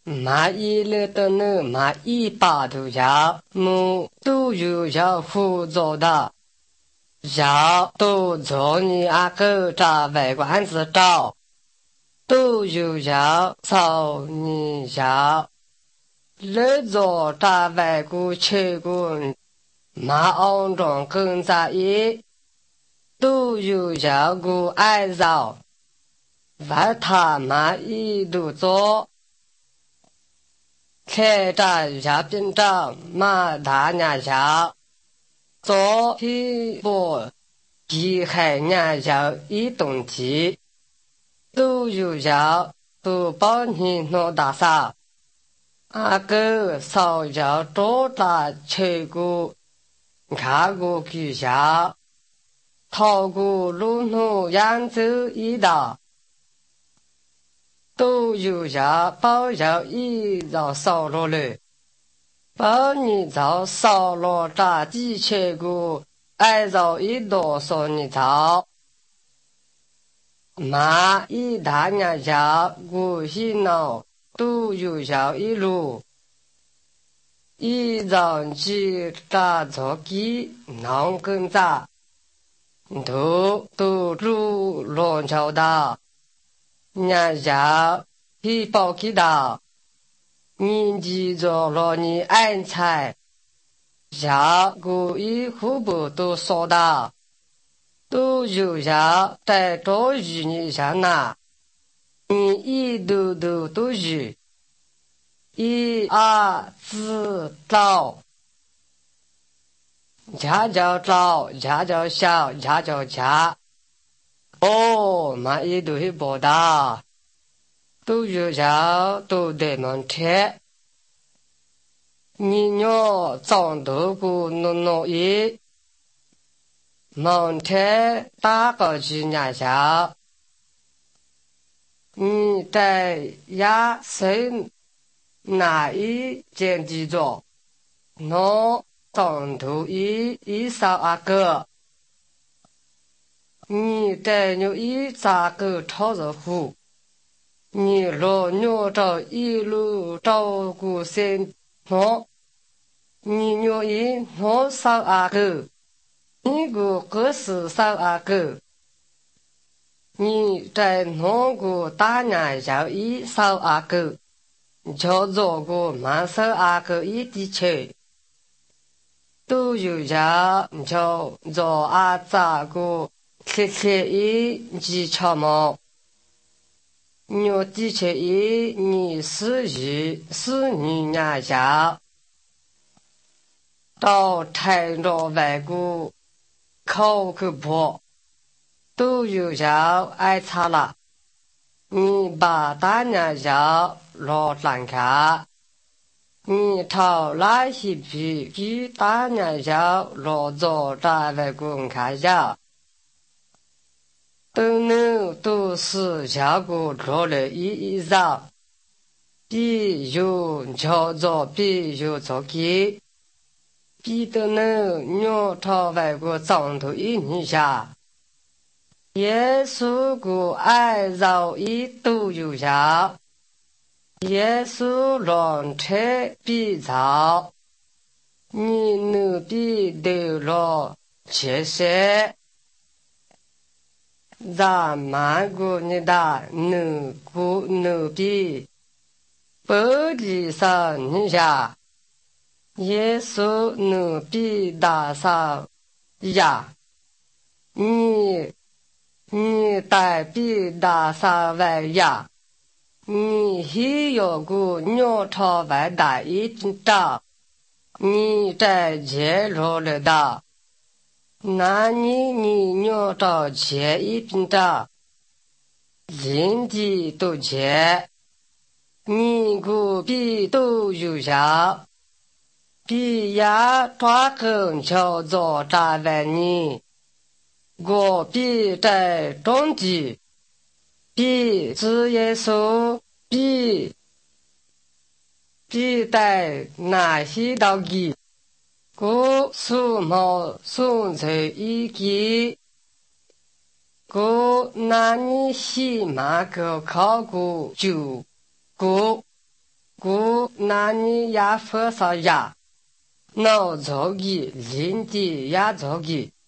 马一了的呢，马一把头下，木都有要辅助的，要都做你阿哥找外观子找，都有要找你要，来做找外国去过，马昂中跟在一，都有要过爱找，外他马一都做。开展下边长马大娘下，做批波一海娘下一动机，都有下都帮你弄大啥，阿哥少要多大去过，看过去下，透过路路扬州一道。都有下包要一早烧落了，包你早烧落炸鸡切过，挨着一多少你早，马一大娘下过洗脑都有下一路，一早去炸做鸡弄根炸，都入乱桥的。娘家皮包给到，年纪着了你安财，下个一户部都说到，都有下在多余你上拿，你一都有，一二四找，家叫找，家叫小，家叫家。哦，马一都是报道，都有效，都得门贴。你要长头过弄一，门贴打个去年效。你在亚生哪一件记住？我长头一少阿个。你带牛一咋个朝着虎？你老牛着一路照顾身旁，你牛一我少阿哥，你个是少阿哥，你在那个大娘家一少阿哥，叫做个满少阿哥一地去，都有家叫做阿咋个。切一技巧嘛，牛的确一你是你娘家，到台着外国考个破，都有要挨查了。你把大娘家老展开，你讨那些皮给大娘家老早在外国看下。都是下过做了一早，比有叫做比有做给，比的呢鸟朝外国长头一年下，耶稣个爱绕一都有下，耶稣让车比早，你能比得了切些。咱满国你的能比，不离上你下，耶稣能比大上呀，你带比大上外呀，你还有个鸟巢外大一点大，你在接着了的。那你鸟找钱一边找，人的都钱，你个比都有效，比呀抓更叫做扎完你，我比在中地，比职业手，比在那些道理。个数毛送在一起，个那你起码个考过9个， 故那你也佛上呀，脑着急，人的也着急。